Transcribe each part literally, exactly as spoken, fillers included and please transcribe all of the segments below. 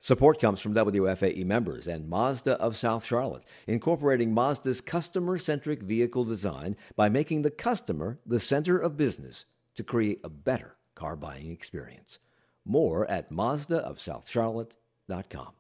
Support comes from W F A E members and Mazda of South Charlotte, incorporating Mazda's customer-centric vehicle design by making the customer the center of business to create a better car buying experience. More at Mazda of South Charlotte dot com.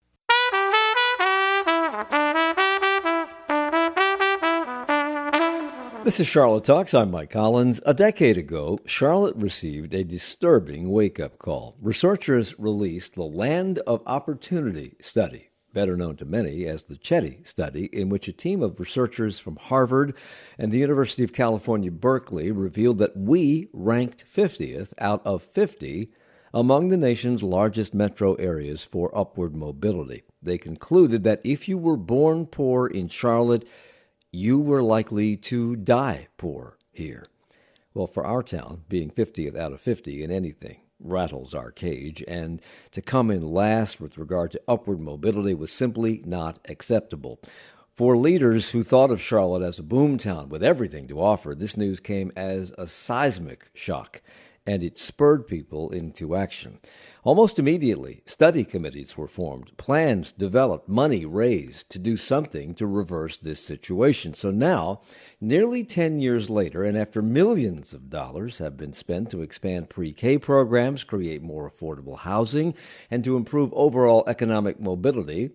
This is Charlotte Talks. I'm Mike Collins. A decade ago, Charlotte received a disturbing wake-up call. Researchers released the Land of Opportunity study, better known to many as the Chetty study, in which a team of researchers from Harvard and the University of California, Berkeley, revealed that we ranked fiftieth out of fifty among the nation's largest metro areas for upward mobility. They concluded that if you were born poor in Charlotte, you were likely to die poor here. Well, for our town, being fiftieth out of fifty in anything rattles our cage, and to come in last with regard to upward mobility was simply not acceptable. For leaders who thought of Charlotte as a boomtown with everything to offer, this news came as a seismic shock, and it spurred people into action. Almost immediately, study committees were formed, plans developed, money raised to do something to reverse this situation. So now, nearly ten years later, and after millions of dollars have been spent to expand pre-K programs, create more affordable housing, and to improve overall economic mobility,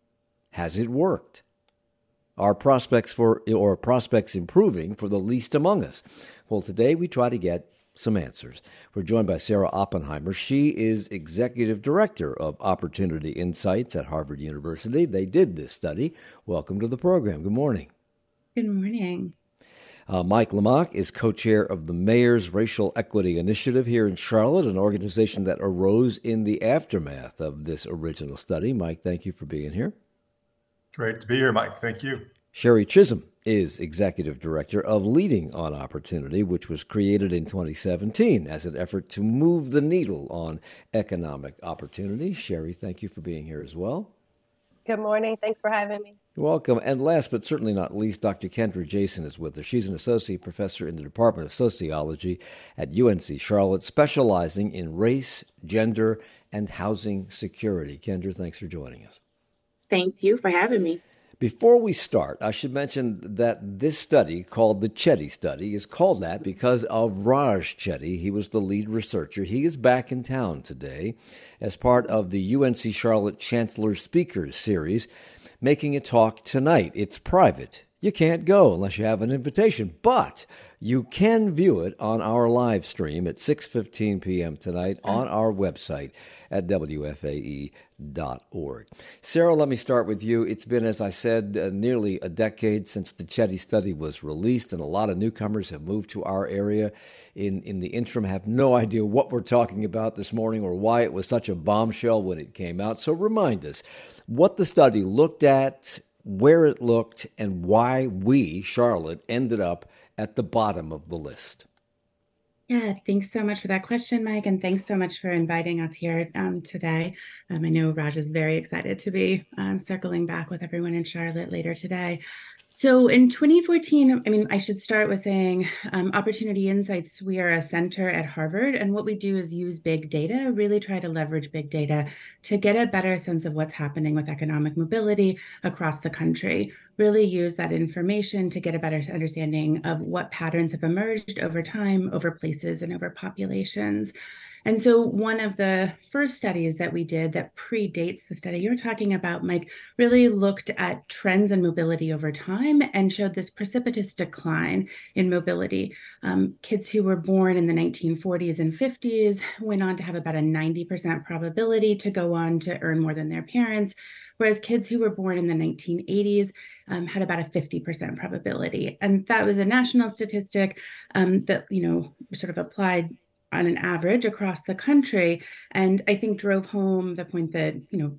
has it worked? Are prospects for or prospects improving for the least among us? Well, today we try to get some answers. We're joined by Sarah Oppenheimer. She is Executive Director of Opportunity Insights at Harvard University. They did this study. Welcome to the program. Good morning. Good morning. Uh, Mike Lamach is co-chair of the Mayor's Racial Equity Initiative here in Charlotte, an organization that arose in the aftermath of this original study. Mike, thank you for being here. Great to be here, Mike. Thank you. Sherry Chisholm is Executive Director of Leading on Opportunity, which was created in twenty seventeen as an effort to move the needle on economic opportunity. Sherry, thank you for being here as well. Good morning. Thanks for having me. You're welcome. And last but certainly not least, Doctor Kendra Jason is with us. She's an associate professor in the Department of Sociology at U N C Charlotte, specializing in race, gender, and housing security. Kendra, thanks for joining us. Thank you for having me. Before we start, I should mention that this study, called the Chetty study, is called that because of Raj Chetty. He was the lead researcher. He is back in town today as part of the U N C Charlotte Chancellor Speakers Series, making a talk tonight. It's private. You can't go unless you have an invitation, but you can view it on our live stream at six fifteen p.m. tonight on our website at W F A E dot org. Sarah, let me start with you. It's been, as I said, uh, nearly a decade since the Chetty study was released, and a lot of newcomers have moved to our area in, in the interim, have no idea what we're talking about this morning or why it was such a bombshell when it came out. So remind us what the study looked at, where it looked, and why we, Charlotte, ended up at the bottom of the list. Yeah, thanks so much for that question, Mike, and thanks so much for inviting us here um, today. Um, I know Raj is very excited to be um, circling back with everyone in Charlotte later today. So in twenty fourteen, I mean, I should start with saying um, Opportunity Insights, we are a center at Harvard, and what we do is use big data, really try to leverage big data to get a better sense of what's happening with economic mobility across the country, really use that information to get a better understanding of what patterns have emerged over time, over places, and over populations. And so one of the first studies that we did that predates the study you're talking about, Mike, really looked at trends in mobility over time and showed this precipitous decline in mobility. Um, kids who were born in the nineteen forties and fifties went on to have about a ninety percent probability to go on to earn more than their parents, whereas kids who were born in the nineteen eighties um, had about a fifty percent probability. And that was a national statistic um, that, you know, sort of applied on an average across the country. And I think drove home the point that, you know,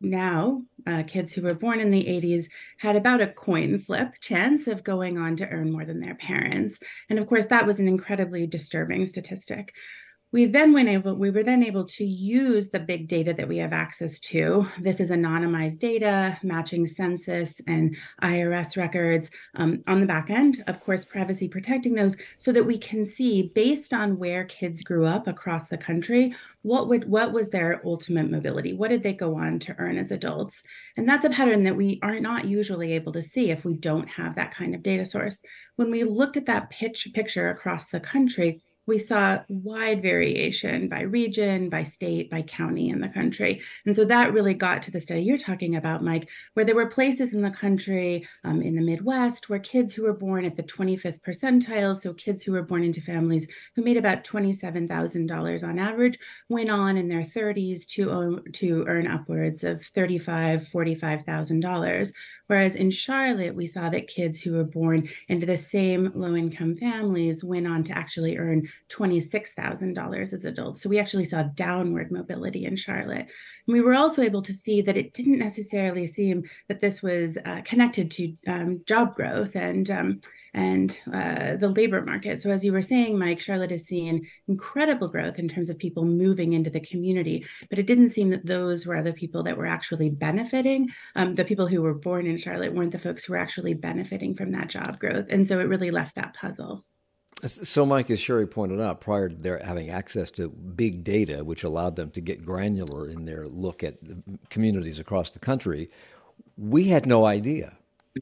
now uh, kids who were born in the eighties had about a coin flip chance of going on to earn more than their parents. And of course, that was an incredibly disturbing statistic. we then went able, we were then able to use the big data that we have access to. This is anonymized data, matching census and I R S records um, on the back end, of course, privacy protecting those, so that we can see, based on where kids grew up across the country, what would what was their ultimate mobility? What did they go on to earn as adults? And that's a pattern that we are not usually able to see if we don't have that kind of data source. When we looked at that pitch picture across the country, we saw wide variation by region, by state, by county in the country. And so that really got to the study you're talking about, Mike, where there were places in the country, um, in the Midwest, where kids who were born at the twenty-fifth percentile, so kids who were born into families who made about twenty-seven thousand dollars on average, went on in their thirties to, to earn upwards of thirty-five thousand dollars, forty-five thousand dollars. Whereas in Charlotte, we saw that kids who were born into the same low-income families went on to actually earn twenty-six thousand dollars as adults. So we actually saw downward mobility in Charlotte. And we were also able to see that it didn't necessarily seem that this was uh, connected to um, job growth and um, and uh, the labor market. So as you were saying, Mike, Charlotte has seen incredible growth in terms of people moving into the community, but it didn't seem that those were the people that were actually benefiting. Um, the people who were born in Charlotte weren't the folks who were actually benefiting from that job growth. And so it really left that puzzle. So, Mike, as Sherry pointed out, prior to their having access to big data, which allowed them to get granular in their look at communities across the country, we had no idea.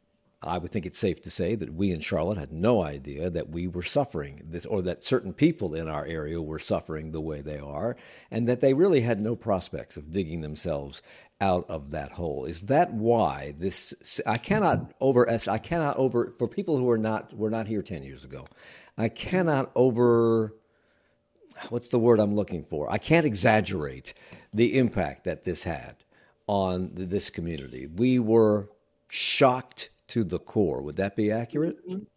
I would think it's safe to say that we in Charlotte had no idea that we were suffering this, or that certain people in our area were suffering the way they are, and that they really had no prospects of digging themselves out of that hole. Is that why this? I cannot over. I cannot over. For people who are not were not here ten years ago, I cannot over. What's the word I'm looking for? I can't exaggerate the impact that this had on this community. We were shocked to the core. Would that be accurate,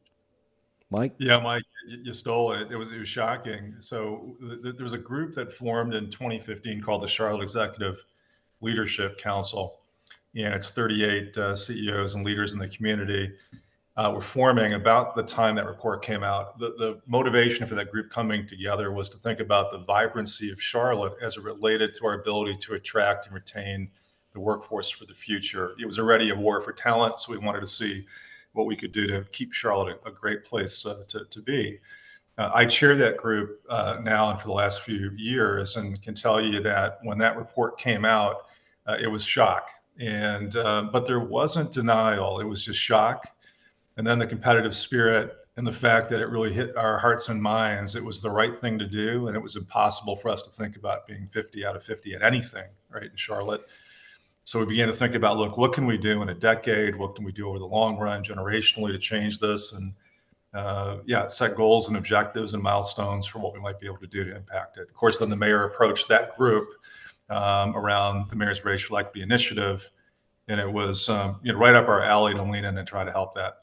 Mike? Yeah, Mike, you stole it. It was it was shocking. So th- there was a group that formed in twenty fifteen called the Charlotte Executive Leadership Council, and it's thirty-eight uh, C E Os and leaders in the community uh, were forming about the time that report came out. The, the motivation for that group coming together was to think about the vibrancy of Charlotte as it related to our ability to attract and retain the workforce for the future. It was already a war for talent, so we wanted to see what we could do to keep Charlotte a, a great place uh, to, to be. Uh, I chair that group uh, now and for the last few years, and can tell you that when that report came out, uh, it was shock. And uh, but there wasn't denial. It was just shock. And then the competitive spirit and the fact that it really hit our hearts and minds. It was the right thing to do, and it was impossible for us to think about being fifty out of fifty at anything, right, in Charlotte. So we began to think about, look, what can we do in a decade? What can we do over the long run, generationally, to change this? And uh, yeah, set goals and objectives and milestones for what we might be able to do to impact it. Of course, then the mayor approached that group um, around the Mayor's Racial Equity Initiative, and it was um, you know, right up our alley to lean in and try to help that.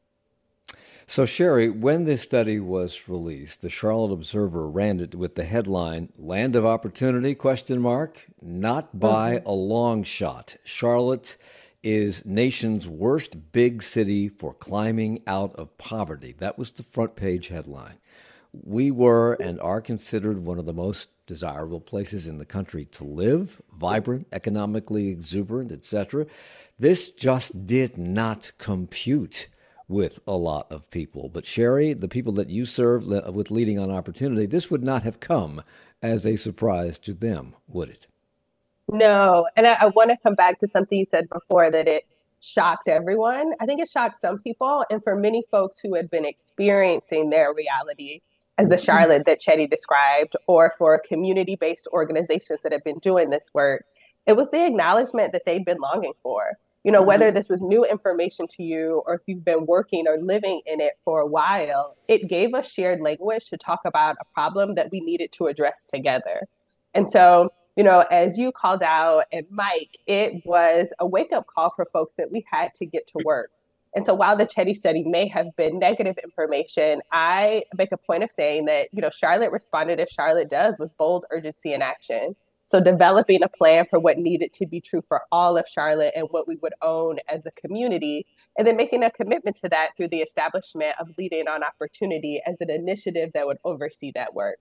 So, Sherry, when this study was released, the Charlotte Observer ran it with the headline, Land of Opportunity, question mark, not by mm-hmm. a long shot. Charlotte is nation's worst big city for climbing out of poverty. That was the front page headline. We were and are considered one of the most desirable places in the country to live, vibrant, economically exuberant, et cetera. This just did not compute with a lot of people. But Sherry, the people that you serve with Leading on Opportunity, this would not have come as a surprise to them, would it? No. And I, I want to come back to something you said before, that it shocked everyone. I think it shocked some people. And for many folks who had been experiencing their reality as the Charlotte that Chetty described, or for community-based organizations that have been doing this work, it was the acknowledgement that they'd been longing for. You know, whether this was new information to you or if you've been working or living in it for a while, it gave us shared language to talk about a problem that we needed to address together. And so, you know, as you called out, and Mike, it was a wake-up call for folks that we had to get to work. And so while the Chetty study may have been negative information, I make a point of saying that, you know, Charlotte responded as Charlotte does, with bold urgency and action. So developing a plan for what needed to be true for all of Charlotte and what we would own as a community, and then making a commitment to that through the establishment of Leading on Opportunity as an initiative that would oversee that work.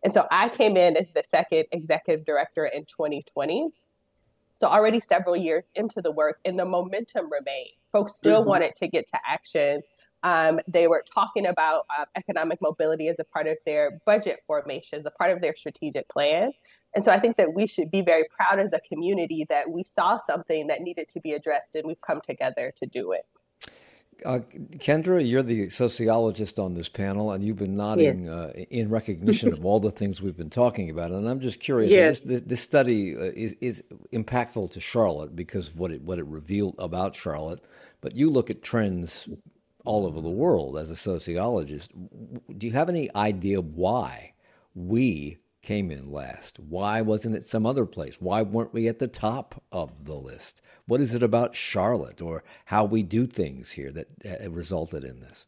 And so I came in as the second executive director in twenty twenty. So already several years into the work, and the momentum remained. Folks still mm-hmm. wanted to get to action. Um, they were talking about uh, economic mobility as a part of their budget formation, as a part of their strategic plan. And so I think that we should be very proud as a community that we saw something that needed to be addressed, and we've come together to do it. Uh, Kendra, you're the sociologist on this panel, and you've been nodding yes. uh, in recognition of all the things we've been talking about. And I'm just curious, yes. this, this study uh, is, is impactful to Charlotte because of what it, what it revealed about Charlotte. But you look at trends all over the world as a sociologist. Do you have any idea why we came in last? Why wasn't it some other place? Why weren't we at the top of the list? What is it about Charlotte or how we do things here that uh, resulted in this?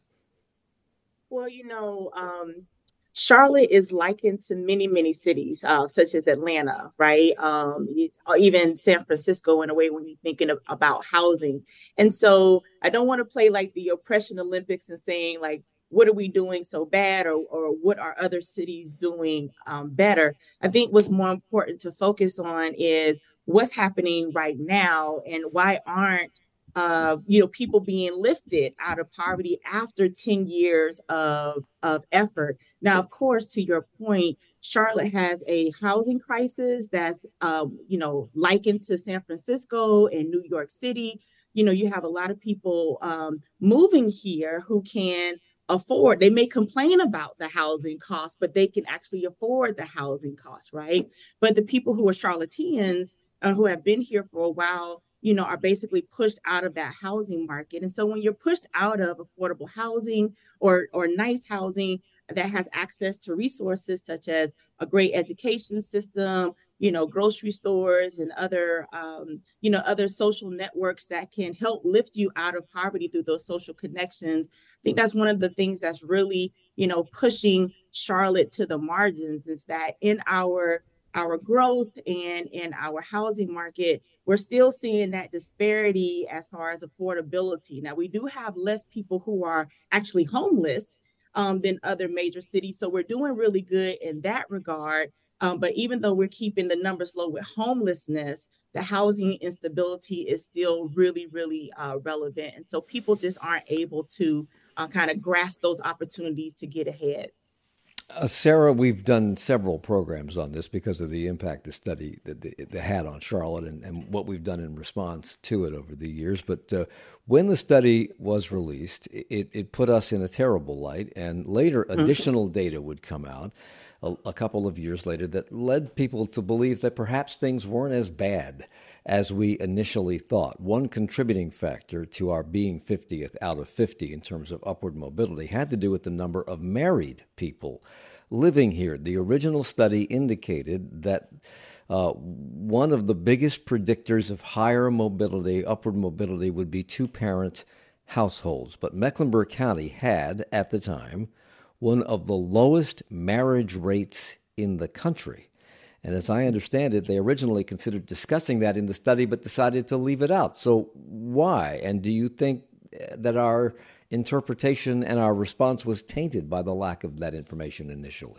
Well, you know, um, Charlotte is likened to many, many cities, uh, such as Atlanta, right? Um, it's, even San Francisco in a way when you're thinking of, about housing. And so I don't want to play like the oppression Olympics and saying like, what are we doing so bad, or, or what are other cities doing um, better? I think what's more important to focus on is what's happening right now, and why aren't uh, you know people being lifted out of poverty after ten years of of effort? Now, of course, to your point, Charlotte has a housing crisis that's um, you know likened to San Francisco and New York City. You know, you have a lot of people um, moving here who can afford. They may complain about the housing costs, but they can actually afford the housing costs, right? But the people who are Charlotteans, uh, who have been here for a while, you know, are basically pushed out of that housing market. And so when you're pushed out of affordable housing or or nice housing that has access to resources such as a great education system, you know, grocery stores and other, um, you know, other social networks that can help lift you out of poverty through those social connections. I think that's one of the things that's really, you know, pushing Charlotte to the margins, is that in our our growth and in our housing market, we're still seeing that disparity as far as affordability. Now, we do have less people who are actually homeless um, than other major cities. So we're doing really good in that regard. Um, but even though we're keeping the numbers low with homelessness, the housing instability is still really, really uh, relevant. And so people just aren't able to uh, kind of grasp those opportunities to get ahead. Uh, Sarah, we've done several programs on this because of the impact the study that the, the had on Charlotte and, and what we've done in response to it over the years. But uh, when the study was released, it, it put us in a terrible light, and later additional mm-hmm. data would come out a, a couple of years later that led people to believe that perhaps things weren't as bad as we initially thought. One contributing factor to our being fiftieth out of fifty in terms of upward mobility had to do with the number of married people living here. The original study indicated that uh, one of the biggest predictors of higher mobility, upward mobility, would be two-parent households. But Mecklenburg County had, at the time, one of the lowest marriage rates in the country. And as I understand it, they originally considered discussing that in the study, but decided to leave it out. So why? And do you think that our interpretation and our response was tainted by the lack of that information initially?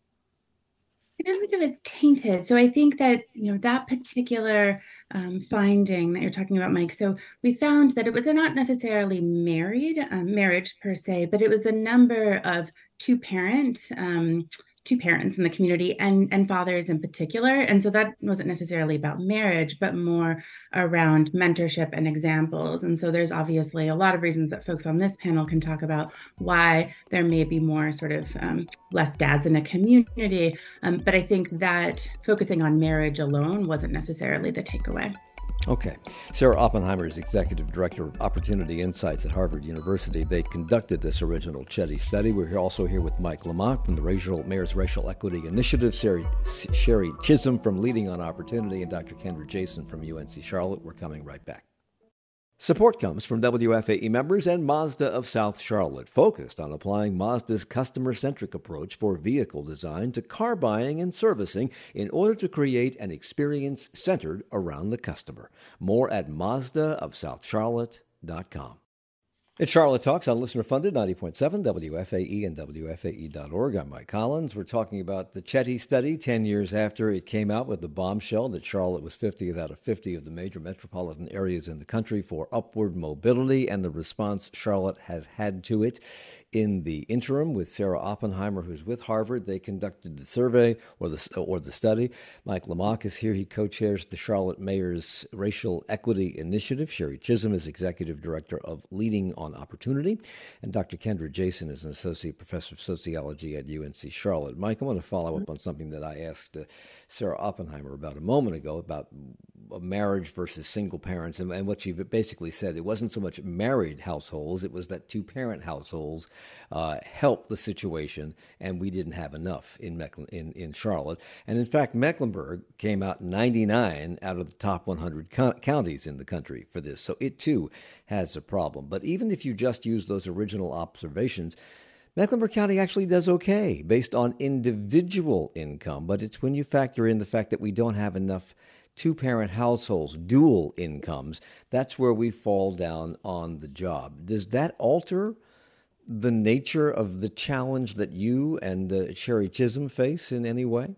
I don't think it was tainted. So I think that, you know, that particular um, finding that you're talking about, Mike, so we found that it was not necessarily married, um, marriage per se, but it was the number of two-parent um two parents in the community and, and fathers in particular. And so that wasn't necessarily about marriage, but more around mentorship and examples. And so there's obviously a lot of reasons that folks on this panel can talk about why there may be more sort of um, less dads in a community. Um, but I think that focusing on marriage alone wasn't necessarily the takeaway. Okay. Sarah Oppenheimer is Executive Director of Opportunity Insights at Harvard University. They conducted this original Chetty study. We're also here with Mike Lamont from the Racial Mayor's Racial Equity Initiative, Sherry, Sherry Chisholm from Leading on Opportunity, and Doctor Kendra Jason from U N C Charlotte. We're coming right back. Support comes from W F A E members and Mazda of South Charlotte, focused on applying Mazda's customer-centric approach for vehicle design to car buying and servicing in order to create an experience centered around the customer. More at Mazda of South Charlotte dot com. It's Charlotte Talks on Listener Funded, ninety point seven W F A E and W F A E dot org. I'm Mike Collins. We're talking about the Chetty study ten years after it came out with the bombshell that Charlotte was fiftieth out of fifty of the major metropolitan areas in the country for upward mobility and the response Charlotte has had to it. In the interim, with Sarah Oppenheimer, who's with Harvard, they conducted the survey or the or the study. Mike Lamach is here. He co-chairs the Charlotte Mayor's Racial Equity Initiative. Sherry Chisholm is executive director of Leading on Opportunity, and Doctor Kendra Jason is an associate professor of sociology at U N C Charlotte. Mike, I want to follow up on something that I asked uh, Sarah Oppenheimer about a moment ago about marriage versus single parents, and, and what she basically said. It wasn't so much married households; it was that two-parent households Uh, help the situation, and we didn't have enough in, Mecklen- in in Charlotte. And in fact, Mecklenburg came out ninety-nine out of the top one hundred co- counties in the country for this. So it too has a problem. But even if you just use those original observations, Mecklenburg County actually does okay based on individual income. But it's when you factor in the fact that we don't have enough two-parent households, dual incomes, that's where we fall down on the job. Does that alter the nature of the challenge that you and uh, Sherry Chisholm face in any way?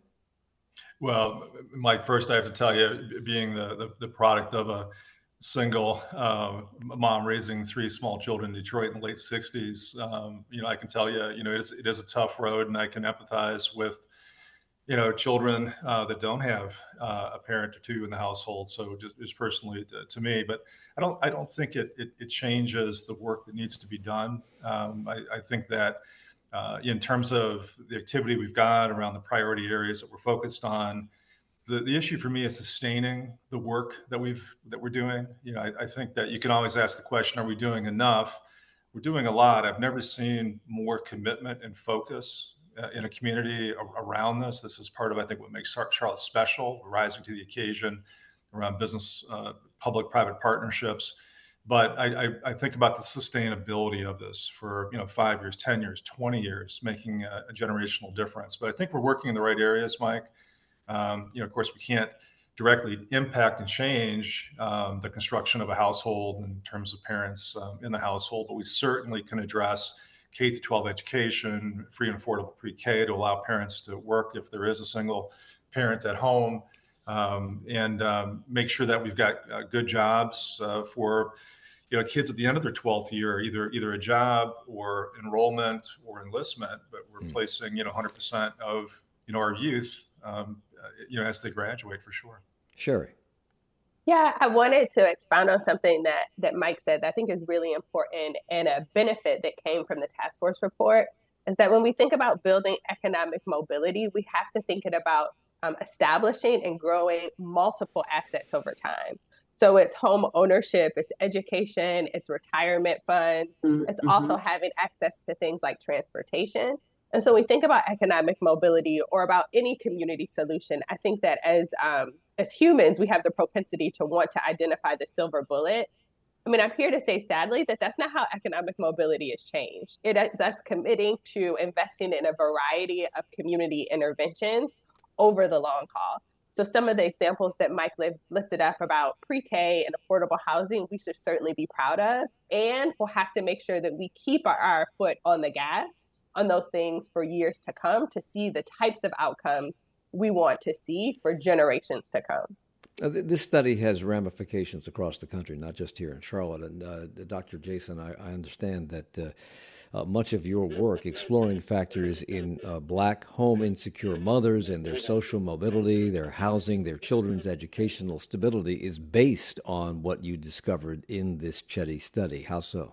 Well, Mike, first I have to tell you, being the, the, the product of a single uh, mom raising three small children in Detroit in the late sixties, um, you know, I can tell you, you know, it is, it is a tough road, and I can empathize with, you know, children uh, that don't have uh, a parent or two in the household. So just, just personally to, to me, but I don't, I don't think it, it, it changes the work that needs to be done. Um, I, I think that uh, in terms of the activity we've got around the priority areas that we're focused on, the, the issue for me is sustaining the work that we've, that we're doing. You know, I, I think that you can always ask the question, are we doing enough? We're doing a lot. I've never seen more commitment and focus Uh, in a community around this. This is part of, I think, what makes Charlotte special, rising to the occasion around business, uh, public-private partnerships. But I, I, I think about the sustainability of this for, you know, five years, ten years, twenty years, making a, a generational difference. But I think we're working in the right areas, Mike. Um, you know, of course, we can't directly impact and change um, the construction of a household in terms of parents um, in the household, but we certainly can address K through twelve education, free and affordable pre-K to allow parents to work if there is a single parent at home, um, and um, make sure that we've got uh, good jobs uh, for, you know, kids at the end of their twelfth year, either either a job or enrollment or enlistment. But we're mm. placing, you know, one hundred percent of, you know, our youth, um, you know, as they graduate, for sure. Sherry. Yeah, I wanted to expound on something that that Mike said that I think is really important, and a benefit that came from the task force report is that when we think about building economic mobility, we have to think it about um, establishing and growing multiple assets over time. So it's home ownership, it's education, it's retirement funds, mm-hmm. it's also having access to things like transportation. And so we think about economic mobility or about any community solution. I think that as um, as humans, we have the propensity to want to identify the silver bullet. I mean, I'm here to say, sadly, that that's not how economic mobility is changed. It is us committing to investing in a variety of community interventions over the long haul. So some of the examples that Mike li- lifted up about pre-K and affordable housing, we should certainly be proud of. And we'll have to make sure that we keep our, our foot on the gas on those things for years to come to see the types of outcomes we want to see for generations to come. Uh, this study has ramifications across the country, not just here in Charlotte. And uh, Doctor Jason, I, I understand that uh, uh, much of your work exploring factors in uh, Black home insecure mothers and their social mobility, their housing, their children's educational stability is based on what you discovered in this Chetty study. How so?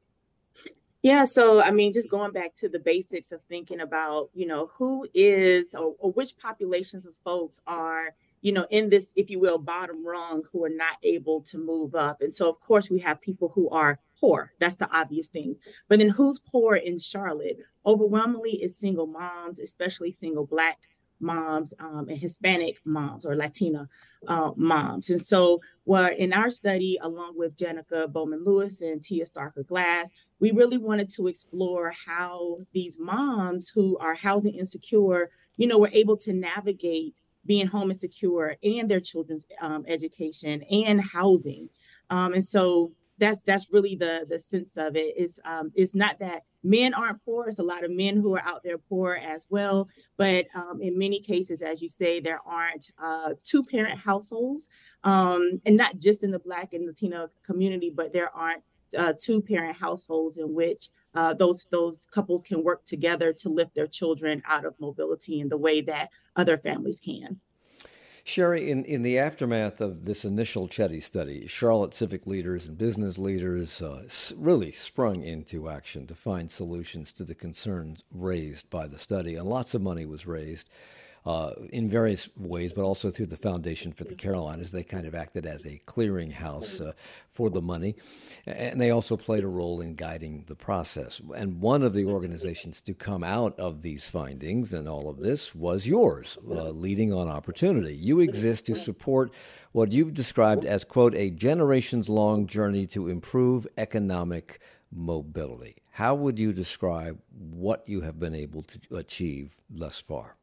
Yeah, so I mean, just going back to the basics of thinking about, you know, who is or, or which populations of folks are, you know, in this, if you will, bottom rung, who are not able to move up. And so, of course, we have people who are poor. That's the obvious thing. But then who's poor in Charlotte? Overwhelmingly is single moms, especially single Black moms um, and Hispanic moms or Latina uh, moms. And so well, in our study, along with Jenica Bowman Lewis and Tia Starker Glass, we really wanted to explore how these moms who are housing insecure, you know, were able to navigate being home insecure and their children's um, education and housing. Um, and so that's that's really the the sense of it. Is um, it's not that men aren't poor. It's a lot of men who are out there poor as well. But um, in many cases, as you say, there aren't uh, two parent households, um, and not just in the Black and Latino community, but there aren't uh, two parent households in which uh, those those couples can work together to lift their children out of mobility in the way that other families can. Sherry, in, in the aftermath of this initial Chetty study, Charlotte civic leaders and business leaders uh, really sprung into action to find solutions to the concerns raised by the study. And lots of money was raised uh, in various ways, but also through the Foundation for the Carolinas. They kind of acted as a clearinghouse uh, for the money. And they also played a role in guiding the process. And one of the organizations to come out of these findings and all of this was yours, uh, Leading on Opportunity. You exist to support what you've described as, quote, a generations-long journey to improve economic mobility. How would you describe what you have been able to achieve thus far?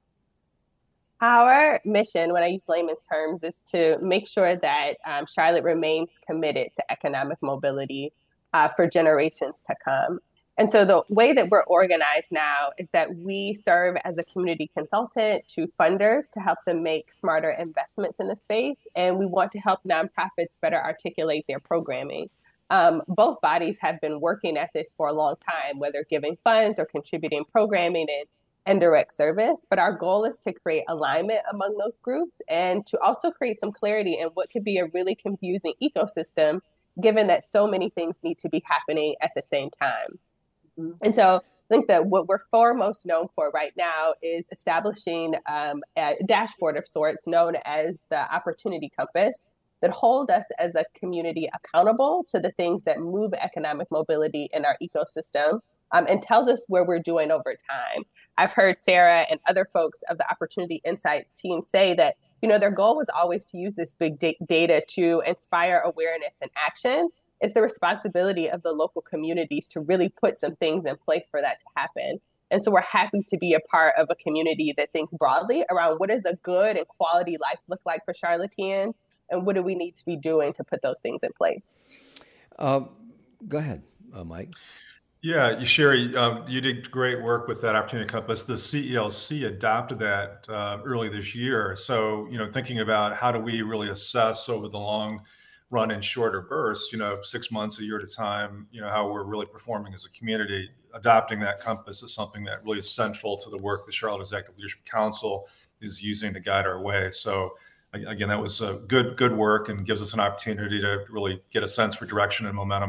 Our mission, when I use layman's terms, is to make sure that um, Charlotte remains committed to economic mobility uh, for generations to come. And so the way that we're organized now is that we serve as a community consultant to funders to help them make smarter investments in the space. And we want to help nonprofits better articulate their programming. Um, both bodies have been working at this for a long time, whether giving funds or contributing programming and and direct service. But our goal is to create alignment among those groups and to also create some clarity in what could be a really confusing ecosystem, given that so many things need to be happening at the same time. Mm-hmm. And so I think that what we're foremost known for right now is establishing um, a dashboard of sorts known as the Opportunity Compass that hold us as a community accountable to the things that move economic mobility in our ecosystem. Um, and tells us where we're doing over time. I've heard Sarah and other folks of the Opportunity Insights team say that, you know, their goal was always to use this big da- data to inspire awareness and action. It's the responsibility of the local communities to really put some things in place for that to happen. And so we're happy to be a part of a community that thinks broadly around what does a good and quality life look like for Charlotteans, and what do we need to be doing to put those things in place. Um, go ahead, uh, Mike. Yeah, Sherry, uh, you did great work with that Opportunity Compass. The C E L C adopted that uh, early this year. So, you know, thinking about how do we really assess over the long run in shorter bursts, you know, six months, a year at a time, you know, how we're really performing as a community. Adopting that compass is something that really is central to the work the Charlotte Executive Leadership Council is using to guide our way. So, again, that was a good, good work and gives us an opportunity to really get a sense for direction and momentum.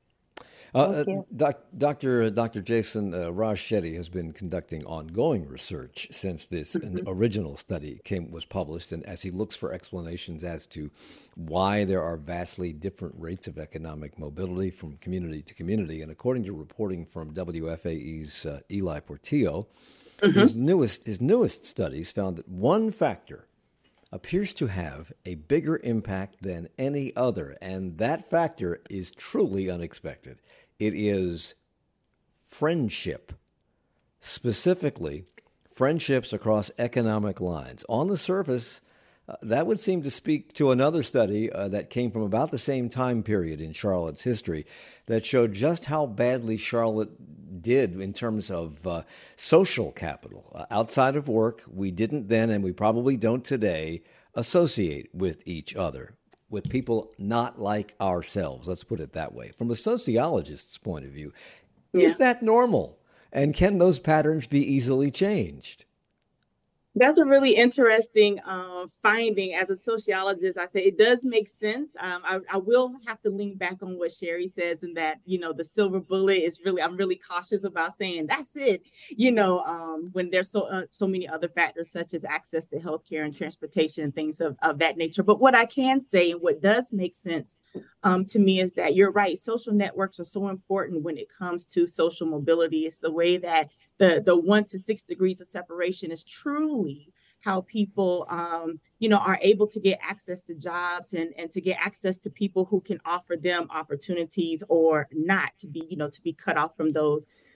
Uh, doc, Doctor Doctor Jason uh, Raj Shetty has been conducting ongoing research since this original study came was published, and as he looks for explanations as to why there are vastly different rates of economic mobility from community to community. And according to reporting from W F A E's uh, Eli Portillo, mm-hmm. his newest his newest studies found that one factor appears to have a bigger impact than any other, and that factor is truly unexpected. It is friendship, specifically friendships across economic lines. On the surface, uh, that would seem to speak to another study uh, that came from about the same time period in Charlotte's history that showed just how badly Charlotte did in terms of uh, social capital. Uh, outside of work, we didn't then, and we probably don't today, associate with each other, with people not like ourselves. Let's put it that way. From a sociologist's point of view, yeah. Is that normal? And can those patterns be easily changed? That's a really interesting uh, finding. As a sociologist, I say it does make sense. Um, I, I will have to lean back on what Sherry says, in that, you know, the silver bullet is really, I'm really cautious about saying that's it, you know, um, when there's so uh, so many other factors such as access to healthcare and transportation and things of, of that nature. But what I can say, and what does make sense um, to me, is that you're right. Social networks are so important when it comes to social mobility. It's the way that the, the one to six degrees of separation is truly how people, um, you know, are able to get access to jobs and, and to get access to people who can offer them opportunities, or not to be, you know, to be cut off from those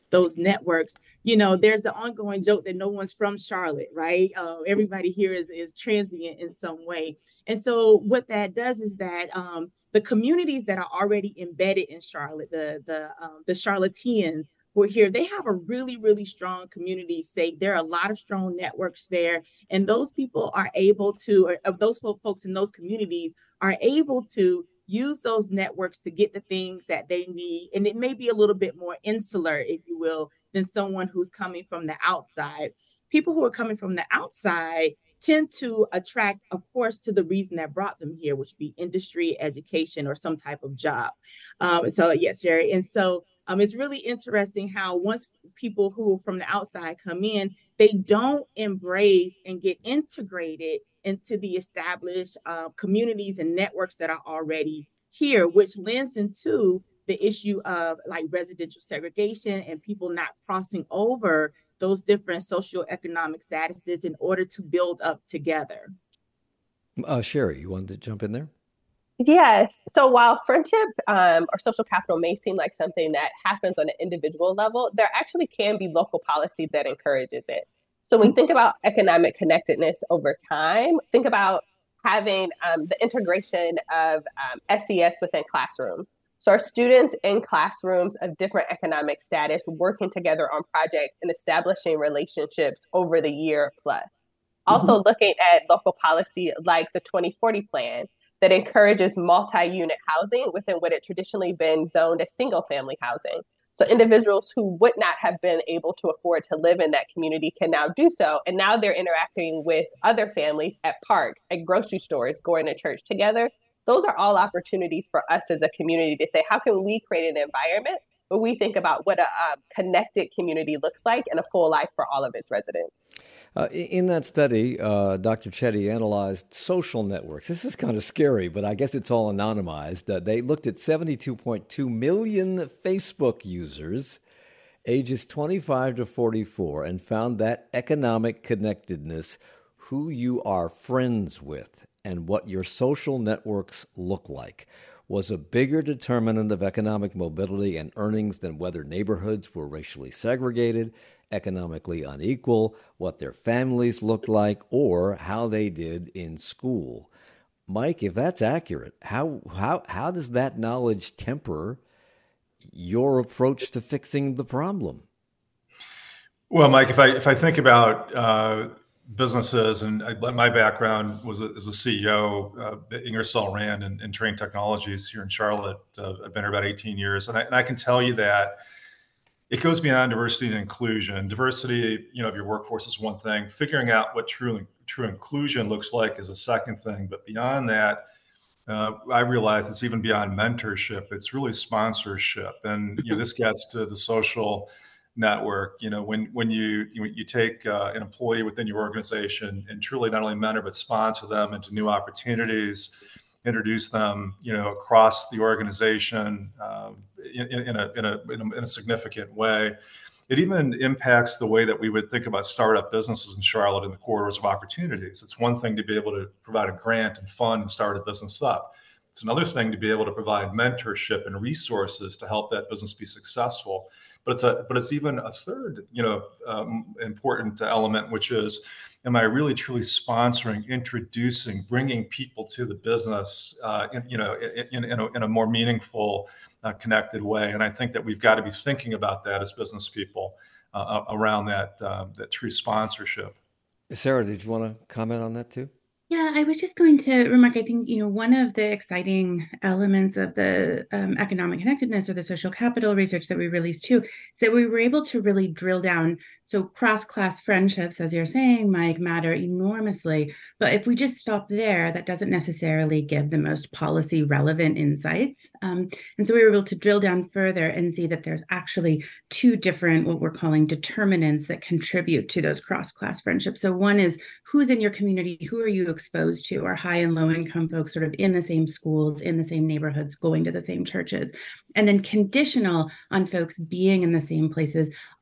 those networks. You know, there's the ongoing joke that no one's from Charlotte, right? Uh, everybody here is, is transient in some way. And so what that does is that um, the communities that are already embedded in Charlotte, the, the, um, the Charlotteans who are here, they have a really, really strong community sake. There are a lot of strong networks there. And those people are able to, or of those folks in those communities are able to use those networks to get the things that they need. And it may be a little bit more insular, if you will, than someone who's coming from the outside. People who are coming from the outside tend to attract, of course, to the reason that brought them here, which would be industry, education, or some type of job. Um, so yes, Jerry. And so um, it's really interesting how once people who are from the outside come in, they don't embrace and get integrated into the established uh, communities and networks that are already here, which lends into the issue of like residential segregation and people not crossing over those different socioeconomic statuses in order to build up together. Uh, Sherry, you wanted to jump in there? Yes. So while friendship um, or social capital may seem like something that happens on an individual level, there actually can be local policy that encourages it. So when we think about economic connectedness over time, think about having um, the integration of um, S E S within classrooms. So our students in classrooms of different economic status working together on projects and establishing relationships over the year plus. Also mm-hmm. looking at local policy like the twenty forty plan that encourages multi-unit housing within what had traditionally been zoned as single family housing. So individuals who would not have been able to afford to live in that community can now do so. And now they're interacting with other families at parks, at grocery stores, going to church together. Those are all opportunities for us as a community to say, how can we create an environment where we think about what a um, connected community looks like and a full life for all of its residents? Uh, in that study, uh, Doctor Chetty analyzed social networks. This is kind of scary, but I guess it's all anonymized. Uh, they looked at seventy-two point two million Facebook users, ages twenty-five to forty-four, and found that economic connectedness, who you are friends with, and what your social networks look like, was a bigger determinant of economic mobility and earnings than whether neighborhoods were racially segregated, economically unequal, what their families looked like, or how they did in school. Mike, if that's accurate, how how how does that knowledge temper your approach to fixing the problem? Well, Mike, if I if I think about uh, businesses, and I, my background was a, as a C E O uh, at Ingersoll Rand and, and Trane Technologies here in Charlotte. Uh, I've been here about eighteen years, and I, and I can tell you that it goes beyond diversity and inclusion. Diversity, you know, of your workforce is one thing. Figuring out what true true inclusion looks like is a second thing. But beyond that, uh, I realize it's even beyond mentorship. It's really sponsorship, and you know, this gets to the social network. You know, when when you you, you take uh, an employee within your organization and truly not only mentor but sponsor them into new opportunities, introduce them, you know, across the organization um, in, in, a, in, a, in a in a significant way. It even impacts the way that we would think about startup businesses in Charlotte in the corridors of opportunities. It's one thing to be able to provide a grant and fund and start a business up. It's another thing to be able to provide mentorship and resources to help that business be successful. But it's a but it's even a third, you know, um, important element, which is, am I really truly sponsoring, introducing, bringing people to the business, uh, in, you know, in, in, a, in a more meaningful, uh, connected way? And I think that we've got to be thinking about that as business people uh, around that uh, that true sponsorship. Sarah, did you want to comment on that too? Yeah, I was just going to remark, I think, you know, one of the exciting elements of the um, economic connectedness or the social capital research that we released too, is that we were able to really drill down. So cross-class friendships, as you're saying, Mike, matter enormously. But if we just stop there, that doesn't necessarily give the most policy relevant insights. Um, and so we were able to drill down further and see that there's actually two different, what we're calling determinants that contribute to those cross-class friendships. So one is who's in your community, who are you exposed to? Are high and low income folks sort of in the same schools, in the same neighborhoods, going to the same churches? And then conditional on folks being in the same places,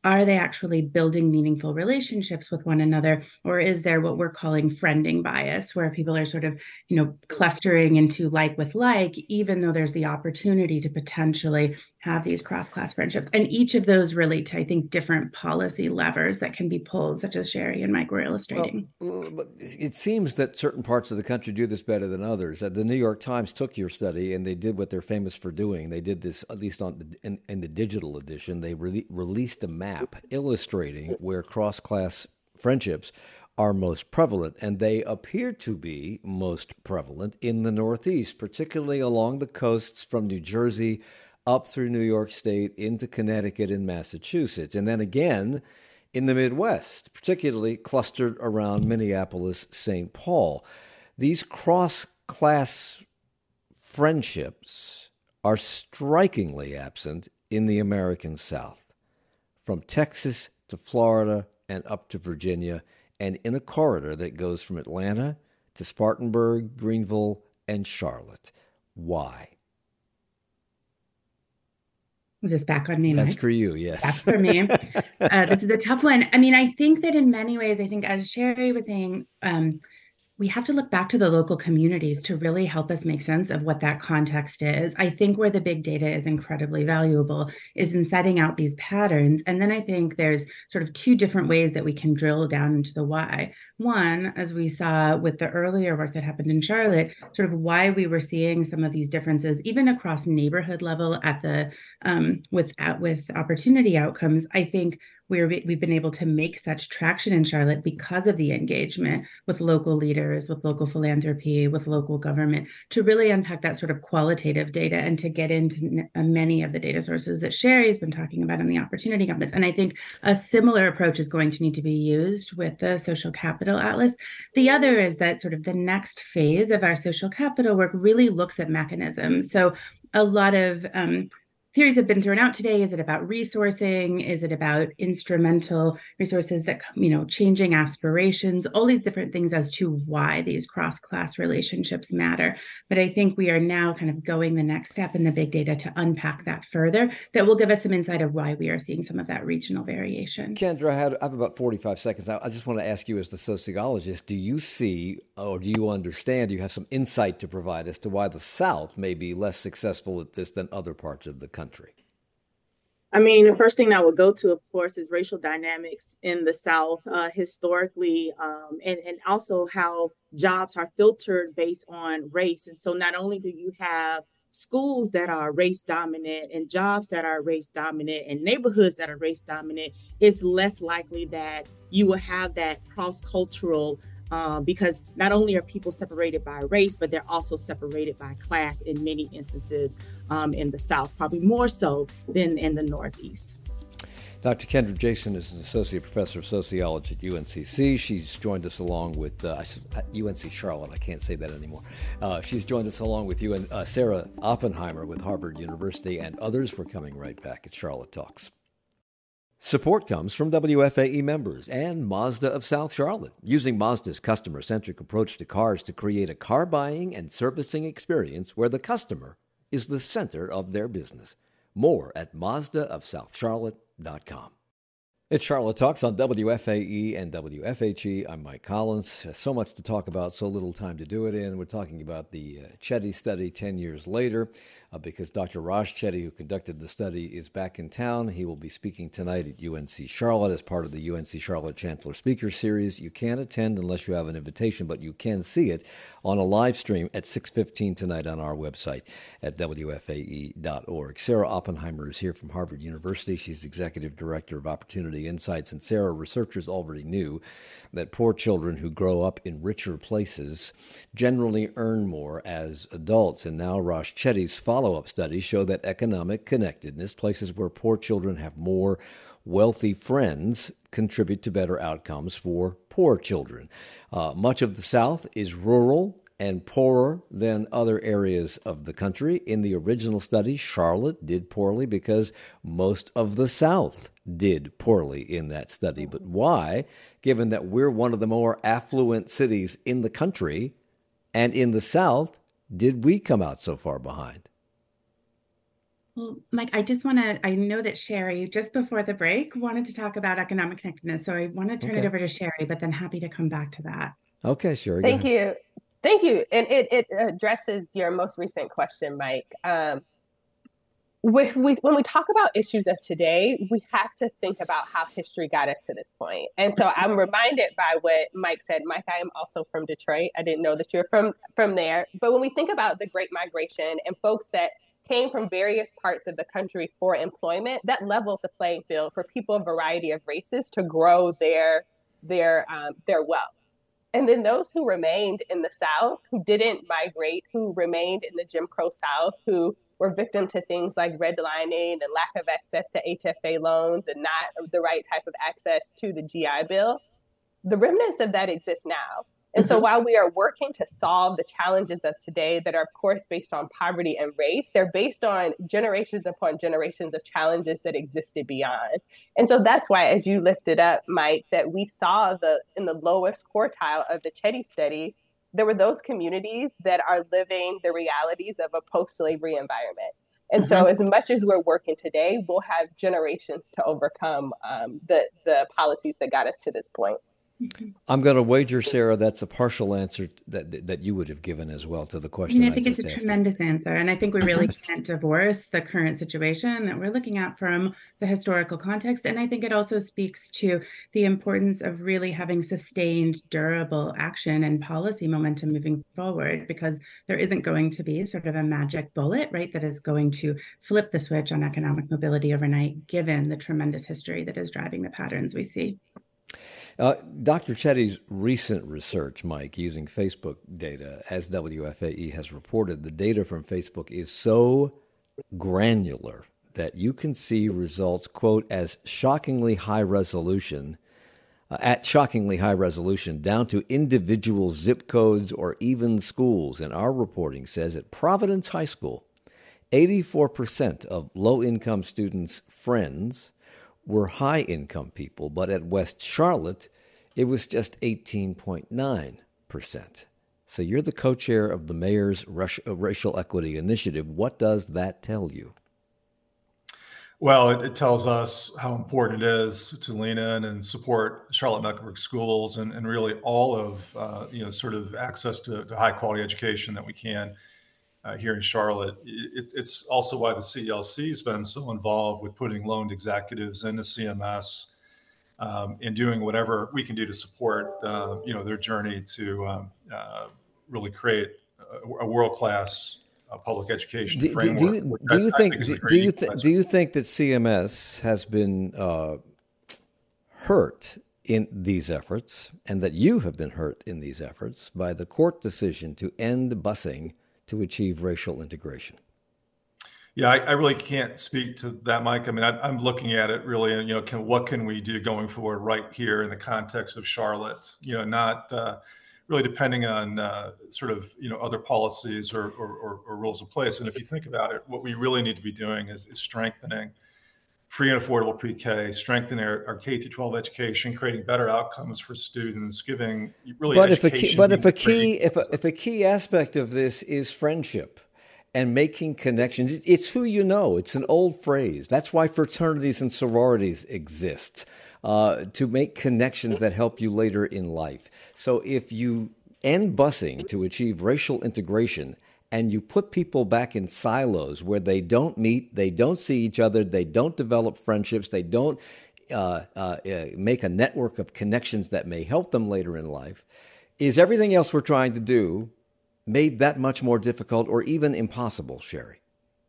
are they actually building meaningful relationships with one another? Or is there what we're calling friending bias, where people are sort of, you know, clustering into like with like, even though there's the opportunity to potentially have these cross-class friendships? And each of those relate to, I think, different policy levers that can be pulled, such as Sherry and Mike were illustrating. Well, but it seems that certain parts of the country do this better than others. The New York Times took your study and they did what they're famous for doing. They did this, at least on the, in, in the digital edition. They re- released a map illustrating where cross-class friendships are most prevalent, and they appear to be most prevalent in the Northeast, particularly along the coasts from New Jersey up through New York State into Connecticut and Massachusetts. And then again, in the Midwest, particularly clustered around Minneapolis, Saint Paul. These cross-class friendships are strikingly absent in the American South, from Texas to Florida and up to Virginia, and in a corridor that goes from Atlanta to Spartanburg, Greenville, and Charlotte. Why? Is this back on me? That's Mike? for you, yes. That's for me. Uh, this is a tough one. I mean, I think that in many ways, I think as Sherry was saying, um, we have to look back to the local communities to really help us make sense of what that context is. I think where the big data is incredibly valuable is in setting out these patterns. And then I think there's sort of two different ways that we can drill down into the why. One, as we saw with the earlier work that happened in Charlotte, sort of why we were seeing some of these differences, even across neighborhood level at the um, with at, with opportunity outcomes. I think we're, we've been able to make such traction in Charlotte because of the engagement with local leaders, with local philanthropy, with local government, to really unpack that sort of qualitative data and to get into many of the data sources that Sherry's been talking about in the Opportunity Compass. And I think a similar approach is going to need to be used with the Social Capital Atlas. The other is that sort of the next phase of our social capital work really looks at mechanisms. So a lot of um, theories have been thrown out today. Is it about resourcing? Is it about instrumental resources that, you know, changing aspirations, all these different things as to why these cross-class relationships matter. But I think we are now kind of going the next step in the big data to unpack that further. That will give us some insight of why we are seeing some of that regional variation. Kendra, I have about forty-five seconds. I just want to ask you as the sociologist, do you see or do you understand, do you have some insight to provide as to why the South may be less successful at this than other parts of the country? I mean, the first thing I would go to, of course, is racial dynamics in the South uh, historically, um, and, and also how jobs are filtered based on race. And so not only do you have schools that are race dominant and jobs that are race dominant and neighborhoods that are race dominant, it's less likely that you will have that cross-cultural Uh, because not only are people separated by race, but they're also separated by class in many instances um, in the South, probably more so than in the Northeast. Doctor Kendra Jason is an associate professor of sociology at U N C C. She's joined us along with uh, U N C Charlotte. I can't say that anymore. Uh, she's joined us along with you and uh, Sarah Oppenheimer with Harvard University and others. We're coming right back at Charlotte Talks. Support comes from W F A E members and Mazda of South Charlotte, using Mazda's customer-centric approach to cars to create a car buying and servicing experience where the customer is the center of their business. More at Mazda of South Charlotte dot com. It's Charlotte Talks on W F A E and W F H E. I'm Mike Collins. So much to talk about, so little time to do it in. We're talking about the uh, Chetty study ten years later uh, because Doctor Raj Chetty, who conducted the study, is back in town. He will be speaking tonight at U N C Charlotte as part of the U N C Charlotte Chancellor Speaker Series. You can't attend unless you have an invitation, but you can see it on a live stream at six fifteen tonight on our website at W F A E dot org. Sarah Oppenheimer is here from Harvard University. She's Executive Director of Opportunity Insights. And Sarah, researchers already knew that poor children who grow up in richer places generally earn more as adults. And now Raj Chetty's follow-up studies show that economic connectedness, places where poor children have more wealthy friends, contribute to better outcomes for poor children. Uh, much of the South is rural and poorer than other areas of the country. In the original study, Charlotte did poorly because most of the South did poorly in that study. But why, given that we're one of the more affluent cities in the country and in the South, did we come out so far behind? Well, Mike, I just want to, I know that Sherry, just before the break, wanted to talk about economic connectedness. So I want to turn Okay. it over to Sherry, but then happy to come back to that. Okay, Sherry. Thank you. Thank you. And it, it addresses your most recent question, Mike. Um, With, we, when we talk about issues of today, we have to think about how history got us to this point. And so I'm reminded by what Mike said. Mike, I am also from Detroit. I didn't know that you're from, from there. But when we think about the Great Migration and folks that came from various parts of the country for employment, that leveled the playing field for people of a variety of races to grow their, their, um, their wealth. And then those who remained in the South, who didn't migrate, who remained in the Jim Crow South, who were victim to things like redlining and lack of access to H F A loans and not the right type of access to the G I Bill, the remnants of that exist now. And mm-hmm. so while we are working to solve the challenges of today that are, of course, based on poverty and race, they're based on generations upon generations of challenges that existed beyond. And so that's why, as you lifted up, Mike, that we saw the in the lowest quartile of the Chetty study, there were those communities that are living the realities of a post-slavery environment. And mm-hmm. so as much as we're working today, we'll have generations to overcome um, the, the policies that got us to this point. I'm going to wager, Sarah, that's a partial answer that that you would have given as well to the question. I, mean, I think I it's a asked tremendous you. answer. And I think we really can't divorce the current situation that we're looking at from the historical context. And I think it also speaks to the importance of really having sustained, durable action and policy momentum moving forward, because there isn't going to be sort of a magic bullet, right, that is going to flip the switch on economic mobility overnight, given the tremendous history that is driving the patterns we see. Uh, Doctor Chetty's recent research, Mike, using Facebook data, as W F A E has reported, the data from Facebook is so granular that you can see results, quote, as shockingly high resolution, uh, at shockingly high resolution, down to individual zip codes or even schools. And our reporting says at Providence High School, eighty-four percent of low-income students' friends were high-income people, but at West Charlotte, it was just eighteen point nine percent. So you're the co-chair of the mayor's Racial Equity Initiative. What does that tell you? Well, it, it tells us how important it is to lean in and support Charlotte Mecklenburg schools and, and really all of, uh, you know, sort of access to, to high-quality education that we can. Uh, here in Charlotte. It, it's also why the C L C has been so involved with putting loaned executives into C M S um, and doing whatever we can do to support, uh, you know, their journey to um, uh, really create a, a world-class uh, public education do, framework. Do, do you, do you think? Do, do you th- do you think that C M S has been uh, hurt in these efforts, and that you have been hurt in these efforts by the court decision to end busing to achieve racial integration? Yeah, I, I really can't speak to that, Mike. I mean, I, I'm looking at it really, and you know, can, what can we do going forward right here in the context of Charlotte? You know, not uh, really depending on uh, sort of you know other policies or, or, or, or rules of place. And if you think about it, what we really need to be doing is, is strengthening free and affordable pre-K, strengthening our, our K through twelve education, creating better outcomes for students, giving really but education. If a key, but if a key, if a, if a key aspect of this is friendship and making connections, it's who you know. It's an old phrase. That's why fraternities and sororities exist, uh, to make connections that help you later in life. So if you end busing to achieve racial integration, and you put people back in silos where they don't meet, they don't see each other, they don't develop friendships, they don't uh, uh, uh, make a network of connections that may help them later in life, is everything else we're trying to do made that much more difficult or even impossible, Sherry?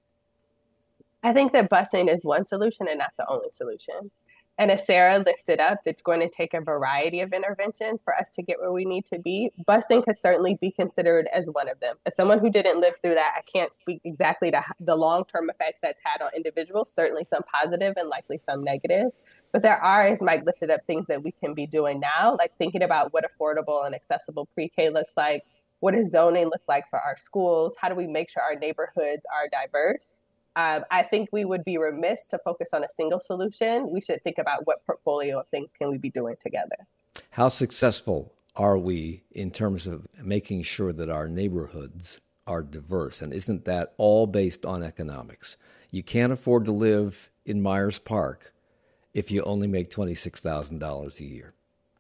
I think that busing is one solution and not the only solution. And as Sarah lifted up, it's going to take a variety of interventions for us to get where we need to be. Busing could certainly be considered as one of them. As someone who didn't live through that, I can't speak exactly to the long-term effects that's had on individuals, certainly some positive and likely some negative. But there are, as Mike lifted up, things that we can be doing now, like thinking about what affordable and accessible pre-K looks like. What does zoning look like for our schools? How do we make sure our neighborhoods are diverse? Um, I think we would be remiss to focus on a single solution. We should think about what portfolio of things can we be doing together. How successful are we in terms of making sure that our neighborhoods are diverse? And isn't that all based on economics? You can't afford to live in Myers Park if you only make twenty-six thousand dollars a year.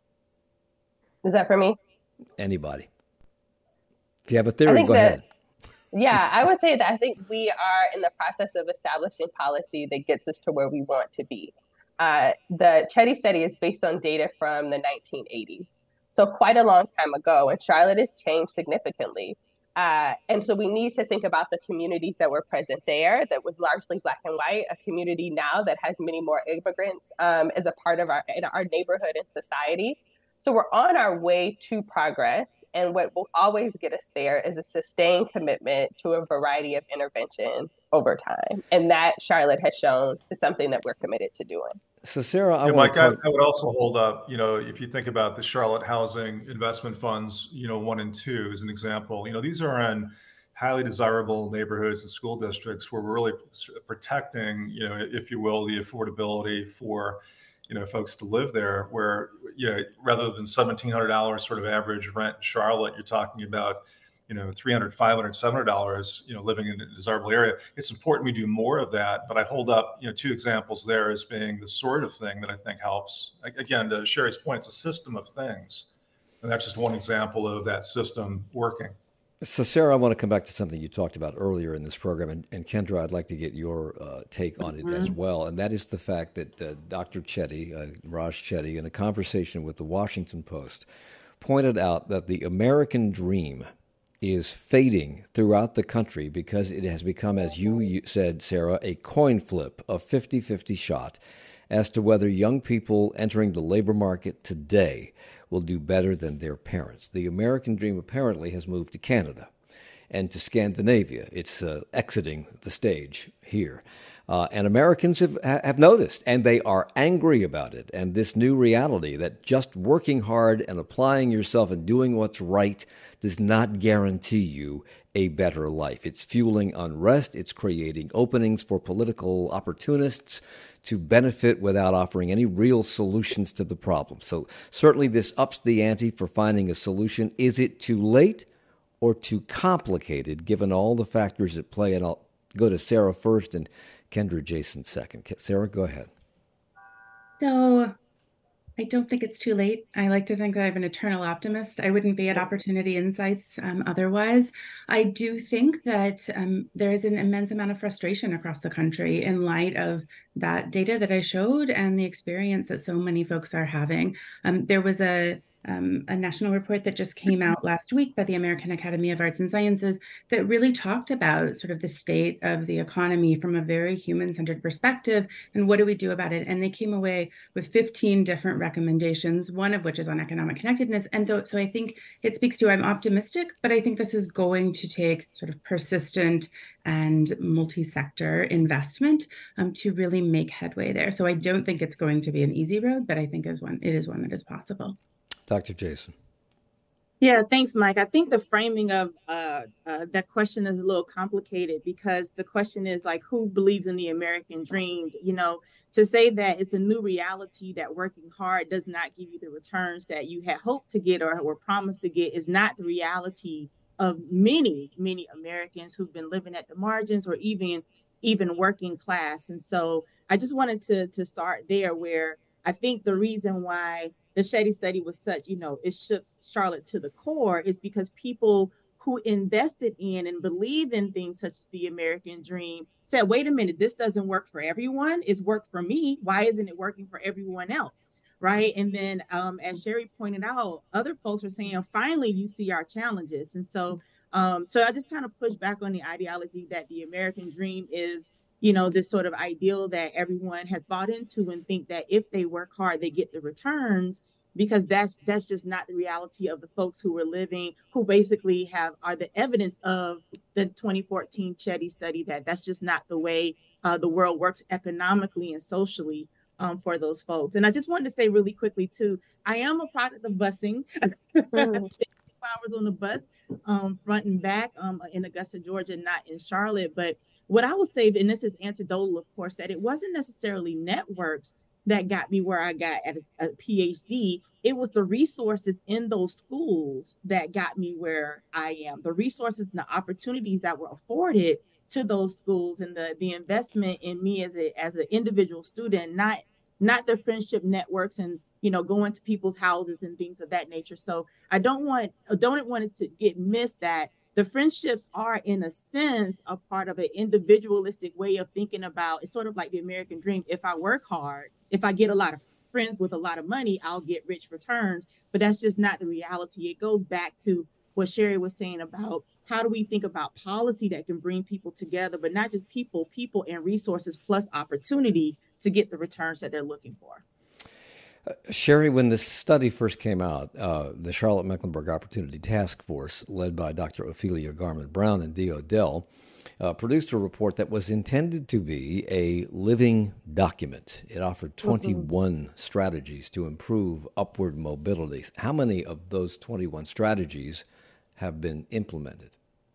Is that for me? Anybody. If you have a I theory, think go that, ahead. yeah, I would say that I think we are in the process of establishing policy that gets us to where we want to be. Uh, the Chetty study is based on data from the nineteen eighties. So quite a long time ago, and Charlotte has changed significantly. Uh, and so we need to think about the communities that were present there that was largely Black and white, a community now that has many more immigrants um, as a part of our, in our neighborhood and society. So we're on our way to progress. And what will always get us there is a sustained commitment to a variety of interventions over time. And that Charlotte has shown is something that we're committed to doing. So, Sarah, I yeah, want Mike, to talk. I, I would also hold up, you know, if you think about the Charlotte Housing Investment Funds, you know, one and two as an example, you know, these are in highly desirable neighborhoods and school districts where we're really protecting, you know, if you will, the affordability for, you know, folks to live there, where, you know, rather than seventeen hundred dollars sort of average rent in Charlotte, you're talking about, you know, three hundred, five hundred, seven hundred dollars, you know, living in a desirable area. It's important we do more of that. But I hold up, you know, two examples there as being the sort of thing that I think helps. Again, to Sherry's point, it's a system of things. And that's just one example of that system working. So, Sarah, I want to come back to something you talked about earlier in this program. And, and Kendra, I'd like to get your uh, take on Mm-hmm. it as well. And that is the fact that uh, Doctor Chetty, uh, Raj Chetty, in a conversation with the Washington Post, pointed out that the American dream is fading throughout the country because it has become, as you said, Sarah, a coin flip, a fifty-fifty shot as to whether young people entering the labor market today will do better than their parents. The American dream apparently has moved to Canada and to Scandinavia. It's uh, exiting the stage here. Uh, and Americans have, have noticed, and they are angry about it. And this new reality that just working hard and applying yourself and doing what's right does not guarantee you a better life. It's fueling unrest. It's creating openings for political opportunists to benefit without offering any real solutions to the problem. So certainly this ups the ante for finding a solution. Is it too late or too complicated, given all the factors at play? And I'll go to Sarah first and Kendra Jason second. Sarah, go ahead. So I don't think it's too late. I like to think that I'm an eternal optimist. I wouldn't be at Opportunity Insights um, otherwise. I do think that um, there is an immense amount of frustration across the country in light of that data that I showed and the experience that so many folks are having. Um, there was a Um, a national report that just came out last week by the American Academy of Arts and Sciences that really talked about sort of the state of the economy from a very human-centered perspective and what do we do about it. And they came away with fifteen different recommendations, one of which is on economic connectedness. And th- so I think it speaks to, I'm optimistic, but I think this is going to take sort of persistent and multi-sector investment um, to really make headway there. So I don't think it's going to be an easy road, but I think is one, it is one that is possible. Doctor Jason. Yeah, thanks, Mike. I think the framing of uh, uh, that question is a little complicated because the question is like, who believes in the American dream? You know, to say that it's a new reality that working hard does not give you the returns that you had hoped to get or were promised to get is not the reality of many, many Americans who've been living at the margins or even even working class. And so I just wanted to to start there, where I think the reason why the Chetty study was such, you know, it shook Charlotte to the core is because people who invested in and believe in things such as the American dream said, wait a minute, this doesn't work for everyone. It's worked for me. Why isn't it working for everyone else? Right. And then um, as Sherry pointed out, other folks are saying, finally, you see our challenges. And so um, so I just kind of push back on the ideology that the American dream is, you know, this sort of ideal that everyone has bought into and think that if they work hard, they get the returns, because that's that's just not the reality of the folks who are living, who basically have are the evidence of the twenty fourteen Chetty study, that that's just not the way uh, the world works economically and socially um, for those folks. And I just wanted to say really quickly, too, I am a product of busing. Hours on the bus, um, front and back um, in Augusta, Georgia, not in Charlotte. But what I would say, and this is anecdotal, of course, that it wasn't necessarily networks that got me where I got at a, a PhD. It was the resources in those schools that got me where I am. The resources and the opportunities that were afforded to those schools and the the investment in me as a as an individual student, not not the friendship networks and you know going to people's houses and things of that nature. So I don't want I don't want it to get missed that the friendships are in a sense a part of an individualistic way of thinking about. It's sort of like the American dream. If I work hard, if I get a lot of friends with a lot of money, I'll get rich returns. But that's just not the reality. It goes back to what Sherry was saying about how do we think about policy that can bring people together, but not just people, people and resources plus opportunity to get the returns that they're looking for. Uh, Sherry, when this study first came out, uh, the Charlotte-Mecklenburg Opportunity Task Force, led by Doctor Ophelia Garment-Brown and Dee Odell, uh, produced a report that was intended to be a living document. It offered twenty-one mm-hmm. strategies to improve upward mobility. How many of those twenty-one strategies have been implemented?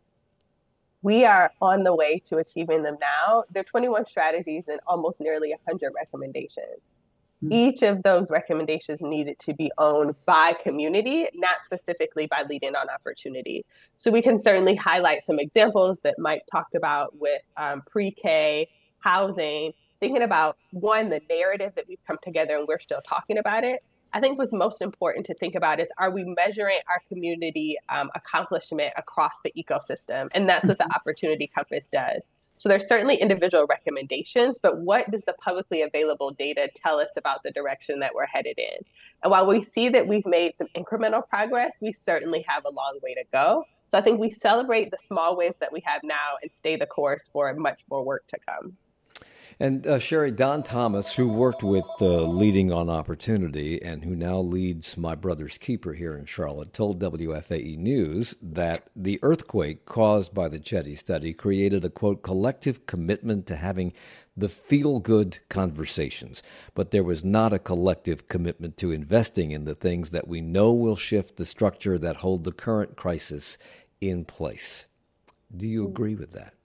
We are on the way to achieving them now. There are twenty-one strategies and almost nearly one hundred recommendations. Each of those recommendations needed to be owned by community, not specifically by Leading on Opportunity. So we can certainly highlight some examples that Mike talked about with um, pre-K, housing, thinking about, one, the narrative that we've come together and we're still talking about it. I think what's most important to think about is, are we measuring our community um, accomplishment across the ecosystem? And that's what the Opportunity Compass does. So there's certainly individual recommendations, but what does the publicly available data tell us about the direction that we're headed in? And while we see that we've made some incremental progress, we certainly have a long way to go. So I think we celebrate the small wins that we have now and stay the course for much more work to come. And uh, Sherry, Don Thomas, who worked with uh, Leading on Opportunity and who now leads My Brother's Keeper here in Charlotte, told W F A E News that the earthquake caused by the Chetty study created a, quote, collective commitment to having the feel-good conversations. But there was not a collective commitment to investing in the things that we know will shift the structure that hold the current crisis in place. Do you agree with that?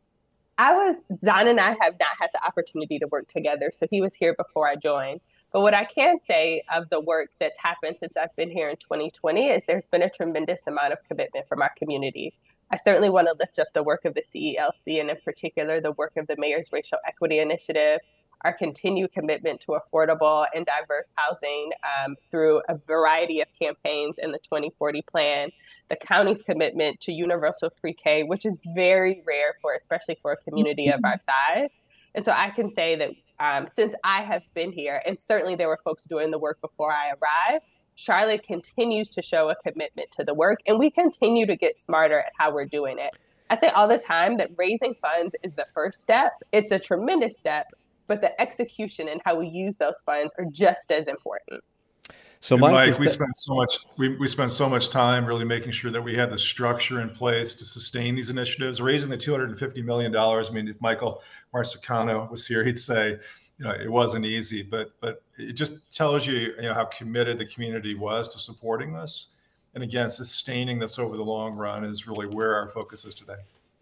I was, Don and I have not had the opportunity to work together, so he was here before I joined. But what I can say of the work that's happened since I've been here in twenty twenty is there's been a tremendous amount of commitment from our community. I certainly want to lift up the work of the C E L C and in particular the work of the Mayor's Racial Equity Initiative, our continued commitment to affordable and diverse housing um, through a variety of campaigns in the twenty forty plan, the county's commitment to universal pre-K, which is very rare for, especially for a community of our size. And so I can say that um, since I have been here, and certainly there were folks doing the work before I arrived, Charlotte continues to show a commitment to the work, and we continue to get smarter at how we're doing it. I say all the time that raising funds is the first step. It's a tremendous step, but the execution and how we use those funds are just as important. So, Mike, Mike we spent so much we, we spent so much time really making sure that we had the structure in place to sustain these initiatives, raising the two hundred fifty million dollars. I mean, if Michael Marsicano was here, he'd say, you know, it wasn't easy, but but it just tells you, you know, how committed the community was to supporting this. And again, sustaining this over the long run is really where our focus is today.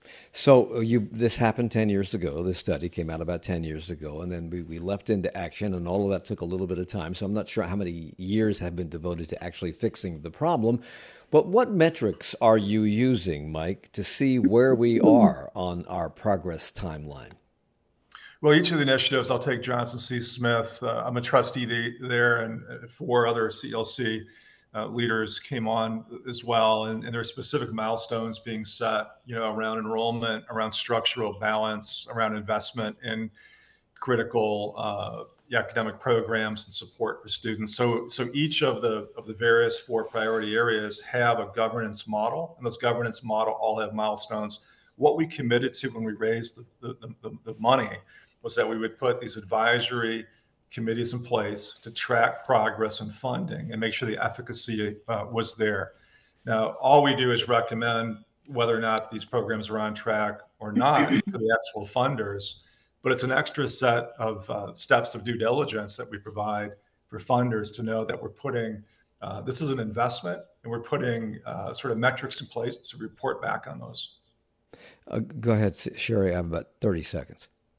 So you, this happened ten years ago. This study came out about ten years ago, and then we, we leapt into action, and all of that took a little bit of time. So I'm not sure how many years have been devoted to actually fixing the problem. But what metrics are you using, Mike, to see where we are on our progress timeline? Well, each of the initiatives, I'll take Johnson C. Smith. Uh, I'm a trustee there, and four other C L C Uh, leaders came on as well, and, and there are specific milestones being set, you know, around enrollment, around structural balance, around investment in critical uh, academic programs and support for students. So, so each of the of the various four priority areas have a governance model, and those governance model all have milestones. What we committed to when we raised the the, the, the money was that we would put these advisory committees in place to track progress and funding and make sure the efficacy uh, was there. Now, all we do is recommend whether or not these programs are on track or not to the actual funders, but it's an extra set of uh, steps of due diligence that we provide for funders to know that we're putting, uh, this is an investment, and we're putting uh, sort of metrics in place to report back on those. Uh, go ahead, Sherry, I have about thirty seconds.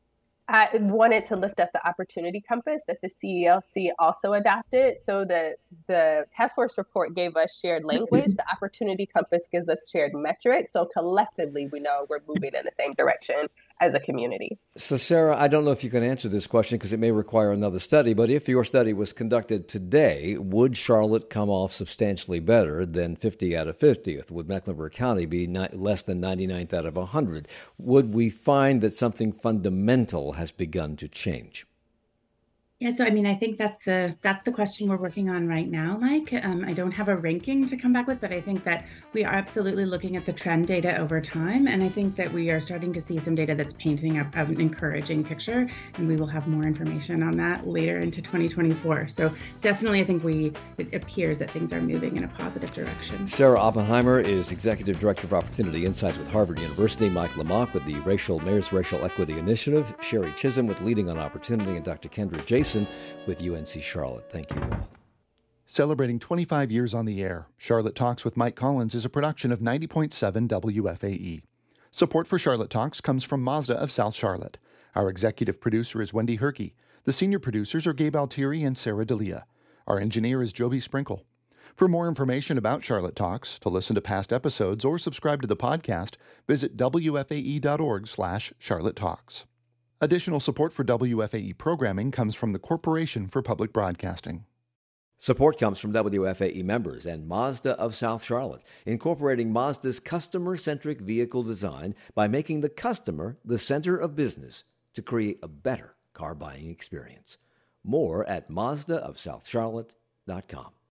I wanted to lift up the opportunity compass that the C E L C also adopted. So the, the task force report gave us shared language. The opportunity compass gives us shared metrics. So collectively, we know we're moving in the same direction as a community. So, Sarah, I don't know if you can answer this question because it may require another study, but if your study was conducted today, would Charlotte come off substantially better than fifty out of fiftieth? Would Mecklenburg County be ni- less than ninety-ninth out of one hundred? Would we find that something fundamental has begun to change? Yeah, so I mean, I think that's the that's the question we're working on right now, Mike. Um, I don't have a ranking to come back with, but I think that we are absolutely looking at the trend data over time, and I think that we are starting to see some data that's painting a, an encouraging picture, and we will have more information on that later into twenty twenty-four. So definitely, I think we it appears that things are moving in a positive direction. Sarah Oppenheimer is Executive Director of Opportunity Insights with Harvard University, Mike Lamach with the Racial Mayor's Racial Equity Initiative, Sherry Chisholm with Leading on Opportunity, and Doctor Kendra Jason with U N C Charlotte. Thank you all. Celebrating twenty-five years on the air, Charlotte Talks with Mike Collins is a production of ninety point seven W F A E. Support for Charlotte Talks comes from Mazda of South Charlotte. Our executive producer is Wendy Herkey. The senior producers are Gabe Altieri and Sarah D'Elia. Our engineer is Joby Sprinkle. For more information about Charlotte Talks, to listen to past episodes, or subscribe to the podcast, visit W F A E dot org slash Charlotte Talks. Additional support for W F A E programming comes from the Corporation for Public Broadcasting. Support comes from W F A E members and Mazda of South Charlotte, incorporating Mazda's customer-centric vehicle design by making the customer the center of business to create a better car buying experience. More at Mazda of South Charlotte dot com.